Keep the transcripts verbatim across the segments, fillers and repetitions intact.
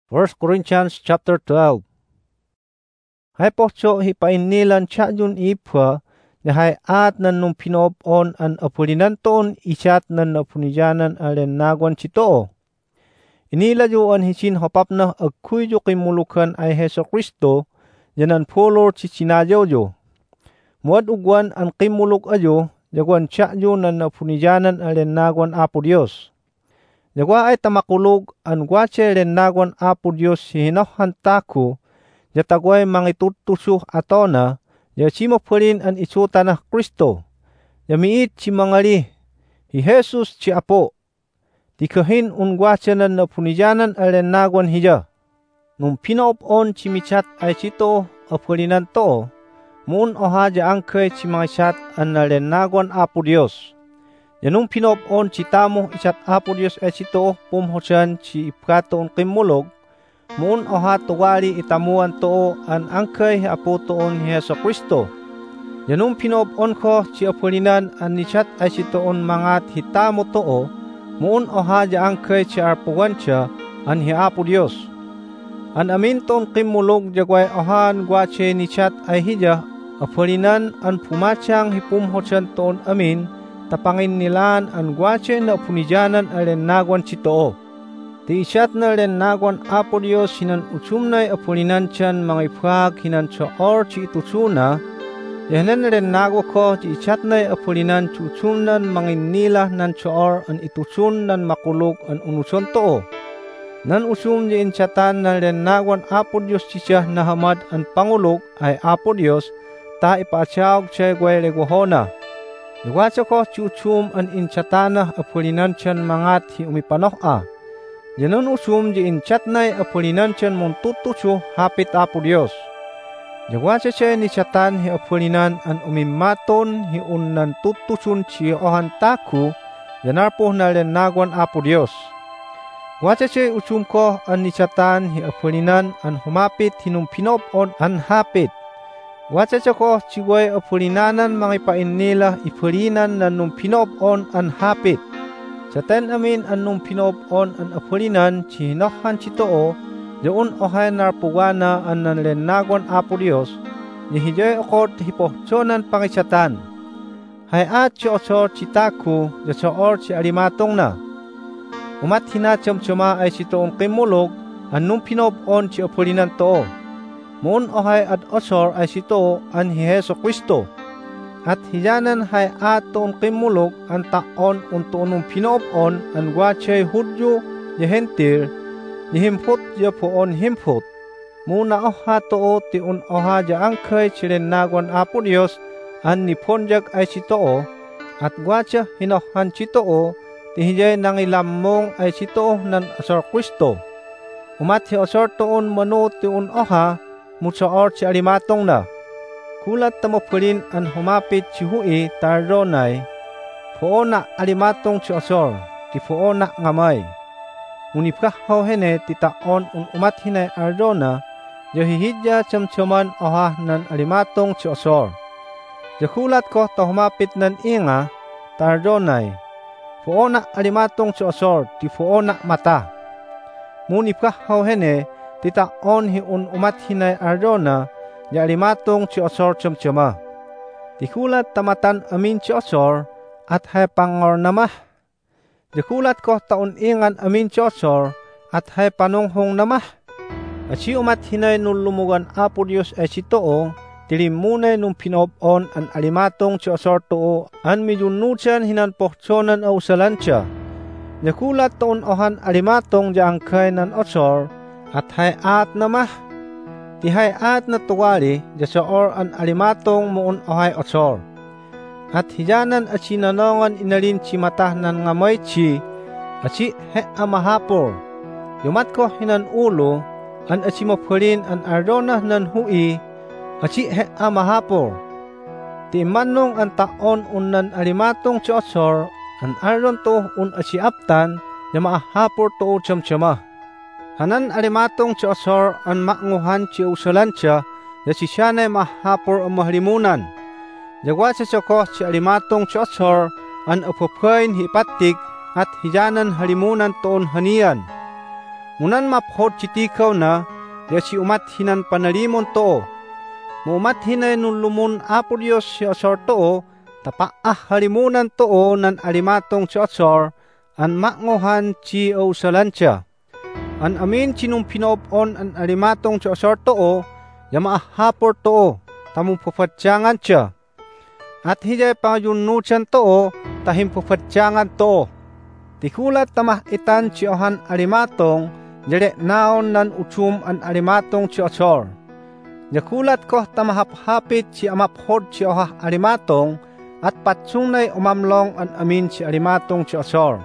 First Corinthians chapter twelve. Hay pocho hipainilan chayun ipwa, yahay at nan nung pinoob-on an apulinan toon isyat nan napunijanan alen nagwan chito. Inila yuan hisin hopap na agkuyo kimulukan ay Heso Kristo, yanan pulor chichinayo yo. Muad ugwan ang kimuluk ayo, yagwan chayo nan napunijanan alen nagwan Apo Dios. Yagwa ay tamakulog an gwache len nagwan Apo Dios hinohan taku, yatagway mangitutusuh atona, yachimo pulin an isuta na Kristo. Yamiit si mangali, hi Jesus si Apo. Tikahin un gwache nan napunijanan alen nagwan hiya. Nung pinaop-on si michat ay sito apulinan to, muun oha ja angkay si mga sat an alen nagwan Apo Dios. Yanong pinop-on si tamo isat Apo Dios ay sito pumhosan si ipkatoon kimulog, muun oha tuwali itamuan to an angkay Apo toon ni Heso Kristo. Yanong pinop-on ko si apulinan an nisat ay sitoon mga hitamo to, muun oha ja angkay si arpuwan siya an hi Apo Dios. An amin toon kimulog jagway ohan gwache nisat ay hiya apulinan an pumatyang hipumhosan toon amin, tapangin nilaan ang gwache na punijanan alen nagwan chito. Ti isyat na alen nagwan Apo Dios hinan utsumnay apulinan tiyan mga ipag hinan choor chi itusuna, yahanan alen nagwa ko ti isyat na apulinan chi utsumnan mga nila nan choor an itusun nan makulog an unuson to. Nan usum di insyatan na alen nagwan Apo Dios ti siya nahamad an pangulog ay Apo Dios, ta ipasyawag siya gway legwahona. Iwatsa ko chuchum an inchatana apulinan tiyan mangat hi umipanoh a. Yanon usum di inchatnay apulinan tiyan mong tutusu hapit Apo Dios. Iwatsa siya ni chatan hi apulinan an umimaton hi unnan tutusun chi ohan taku, yanarpo na len nagwan Apo Dios. Iwatsa siya usum ko an ni chatan hi apulinan an humapit hinum pinop-on an hapit. Watsa ko chiway apulinanan mga ipain nila ipulinan na nung pinop-on an hapit. Sa ten amin an nung pinop-on an apulinan chihinohan chitoo, doon ohay narpuwana an nanlenagwan Apo Dios, nihijay okot hipohchonan pangisyatan. Hay at si osor chitaku, yasoor si alimatong na. Umat hinacham-chama ay sitoong kimulog, an nung pinop-on si apulinan too. Muun ohay at osor ay sito an hi Heso Kristo. At hiyanan hay aton kimulog ang taon untunong pinop-on ang gwachay Hudyo ya hentir, nihimpot ya poon himpot. Muna oha too ti un oha ja angkay chilen nagwan Apo Dios an niponjag ay sito, at gwacha hinohan sito, ti hijay nangilamong ay sito nan osor Kristo. Umat hi osor toon mano ti un oha, mutsoor si alimatong na. Kulat tamopulin an humapit si hui tardonay, poona alimatong si osor, ti poona ngamay. Unipkahaw hene ti taon un umat hinay ardona, yohihidya chamchaman oha nan alimatong si osor. Yakulat ko ta humapit nan inga, tardonay, poona alimatong si osor, ti poona mata. Munipkahaw hene, titaon hi un umat hinay ardona, ya alimatong si osor chamchama. Tikulat tamatan amin si osor, at hay pangor namah. Tikulat ko taon ingan amin si osor, at hay panonghong namah. At si umat hinay nung lumugan Apo Dios ay sitoo, tilimunay nung pinop-on an alimatong si osor too, an midunusan hinan pohchonan au salansya. Tikulat taon ohan alimatong ja angkay nan osor, at hay at namah, ti hay at na tuwali, jasoor an alimatong muun ohay osor. At hiyanan at sinanongan inalin si matah nan ngamoy chi, at si he amahapor. Yumat ko hinan ulo, an asimopulin an ardona nan hui, at si he amahapor. Ti manong an taon unan alimatong si osor, an ardon to un asiaptan, na maahapor to chamchama. Hanan alimatong si osor an maknguhan si usalansya, ya si siyanay mahapor ang mahalimunan. Jagwa sa soko si alimatong si osor an upupain hipatik at hiyanan halimunan toon hanian. Ngunan maphod chitikaw na, ya si umat hinan panalimon to. Muumat hinay nun lumun Apo Diyos si osor to, tapaah halimunan to nan alimatong si osor, an makngohan chi o usalansya. An amin chinong pinopon an alimatong si osor to, ya maahapor to, tamong pufatyangan siya. At hijay pangayunusan to, tahim pufatyangan to. Tikulat tamah itan si ohan alimatong, jere naon nan utsum an alimatong si osor. Yakulat ko tamahap-hapit si amaphod si ohah alimatong, at patsunay umamlong an amin si alimatong si osor.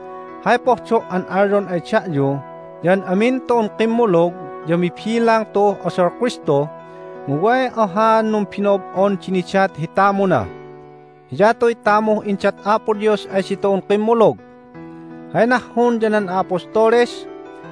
Hay pohcho an aron ay tsayo, yan amin toon kimulog, yamipilang to osor Kristo, nguway ohan nung pinobon chinichat hitamo na. Hiyato'y tamo inchat Apo Diyos ay si toon kimulog. Hay nahon janan apostoles,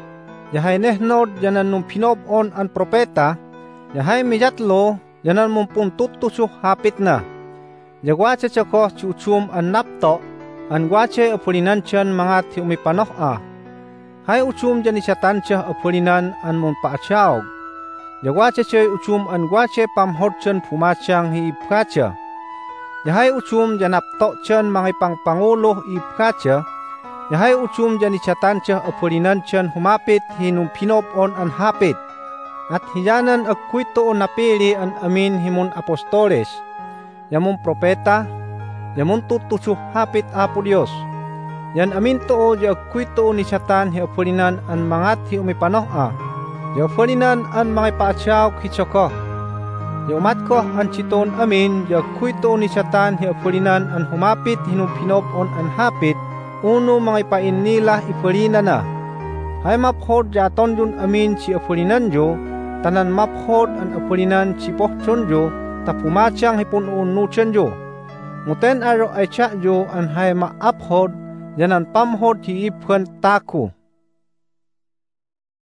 yahay nehnod janan nung pinobon an propeta, yahay mijatlo janan mong puntutuso hapit na. Yagwache chako chuchum an napto, an gwache apulinan tiyan mga ti umipanoh a. Hay uchum jan isyatan tiya apulinan an mong paachawg. Yagwache tiya uchum an gwache pamhod tiyan pumasyang hiipkatya. Yahay uchum jan napto tiyan mga pangpangulo hiipkatya. Yahay uchum jan isyatan tiya apulinan tiyan humapit hinum pinopon an hapit. At hiyanan agkwito napili an amin himun apostoles, yamon propeta, yamon tutuso hapit Apo Diyos. Yan amin to di agkwito ni Satan hi apulinan an mangat hi umipanoh a, di apulinan an mga paatsaw kitsoko. Di umat ko an chiton amin di agkwito ni Satan hi apulinan an humapit hinum pinopon an hapit, uno mga ipain nila ipulina na. Hay maphod jaton yun amin si apulinan jo, tanan maphod an apulinan si pohchon jo, tapumasyang hipununuchan jo. Nguten aro ay tsa jo an hay maaphod, yanan pamhod hi ipkan taku.